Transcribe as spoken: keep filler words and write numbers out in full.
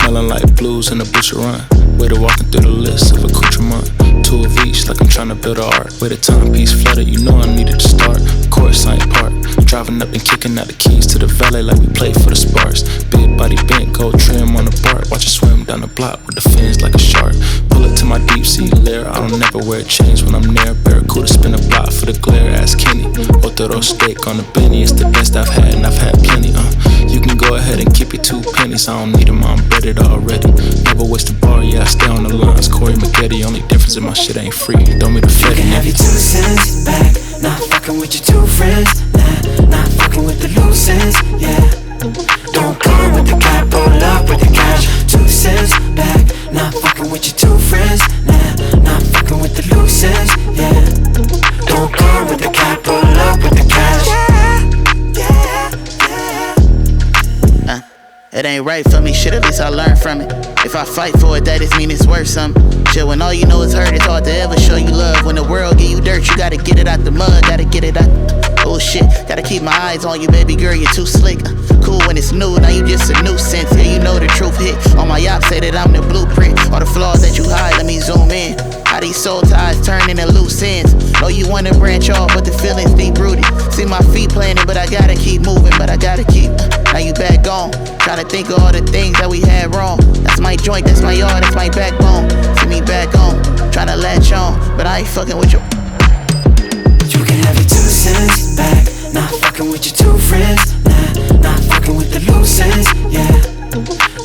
Smelling like blues in a butcher run. Waiter walking through the list of accoutrement. Two of each, like I'm trying to build a art. With a timepiece flooded, you know I needed to start. Course I ain't park. Driving up and kicking out the keys to the valet like we played for the Sparks. Big body bent, gold trim on the bar. Watch it swim down the block with the fins like a shark. Pull it to my deep sea lair. I don't never wear chains when I'm near. Barracuda spin a block for the glare. Ask Kenny. Otero steak on the Benny. It's the best I've had and I've had plenty. Uh, you can go ahead and keep it two pennies. I don't need them, I'm breaded already. Never waste a bar, yeah I stay on the lines. Corey McGetty, only difference in my shit ain't free. Throw me the You can have your two cents back. Not fucking with your two friends. Nah, not fucking with the loose ends. Yeah. Don't come with the cap, pull up with the cash. Two cents back. Not fucking with your two friends. Nah, not fucking with the loose ends. Yeah. Don't come with the cap, pull up with the cash. Yeah, yeah, yeah. Uh, it ain't right for me, shit, at least I learned from it. If I fight for it, that just mean it's worth something. Shit, when all you know is hurt, it's hard to ever show you love. When the world give you dirt, you gotta get it out the mud, gotta get it out. Oh shit, gotta keep my eyes on you, baby girl, you're too slick. Cool when it's new, now you just a nuisance. Yeah, you know the truth hit. All my ops say that I'm the blueprint. All the flaws that you hide, let me zoom in. How these soul ties turn into loose ends. Know you wanna branch off, but the feelings deep rooted. See my feet planted, but I gotta keep moving, but I gotta keep. Now you back on, tryna think of all the things that we had wrong. That's my joint, that's my yard, that's my backbone. See me back on, tryna latch on, but I ain't fucking with you. You can have your two cents back. Not fucking with your two friends. Nah, not fucking with the loose ends. Yeah.